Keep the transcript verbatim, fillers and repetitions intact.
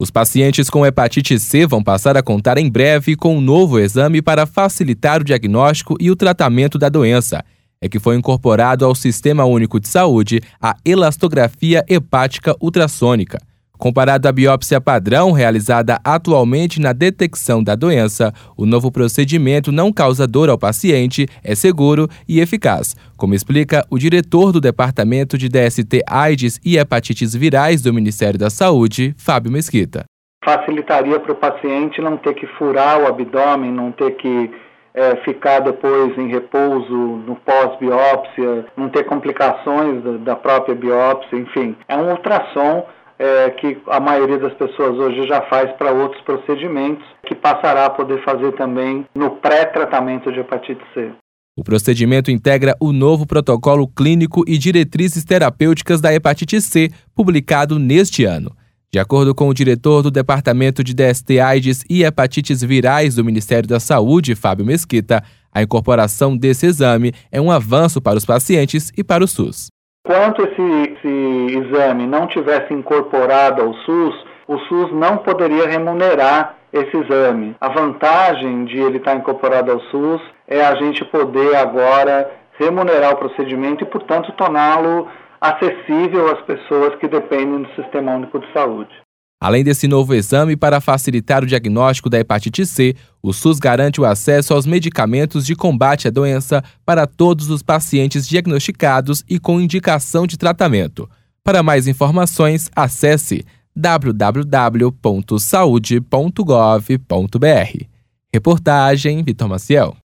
Os pacientes com hepatite C vão passar a contar em breve com um novo exame para facilitar o diagnóstico e o tratamento da doença. É que foi incorporado ao Sistema Único de Saúde a elastografia hepática ultrassônica. Comparado à biópsia padrão realizada atualmente na detecção da doença, o novo procedimento não causa dor ao paciente, é seguro e eficaz, como explica o diretor do Departamento de D S T-AIDS e Hepatites Virais do Ministério da Saúde, Fábio Mesquita. Facilitaria para o paciente não ter que furar o abdômen, não ter que é, ficar depois em repouso no pós-biópsia, não ter complicações da, da própria biópsia, enfim. É um ultrassom É, que a maioria das pessoas hoje já faz para outros procedimentos, que passará a poder fazer também no pré-tratamento de hepatite C. O procedimento integra o novo protocolo clínico e diretrizes terapêuticas da hepatite C, publicado neste ano. De acordo com o diretor do Departamento de D S T-AIDS e Hepatites Virais do Ministério da Saúde, Fábio Mesquita, a incorporação desse exame é um avanço para os pacientes e para o SUS. Enquanto esse, esse exame não tivesse incorporado ao SUS, o SUS não poderia remunerar esse exame. A vantagem de ele estar incorporado ao SUS é a gente poder agora remunerar o procedimento e, portanto, torná-lo acessível às pessoas que dependem do Sistema Único de Saúde. Além desse novo exame, para facilitar o diagnóstico da hepatite C, o SUS garante o acesso aos medicamentos de combate à doença para todos os pacientes diagnosticados e com indicação de tratamento. Para mais informações, acesse w w w ponto saude ponto gov ponto b r. Reportagem Vitor Maciel.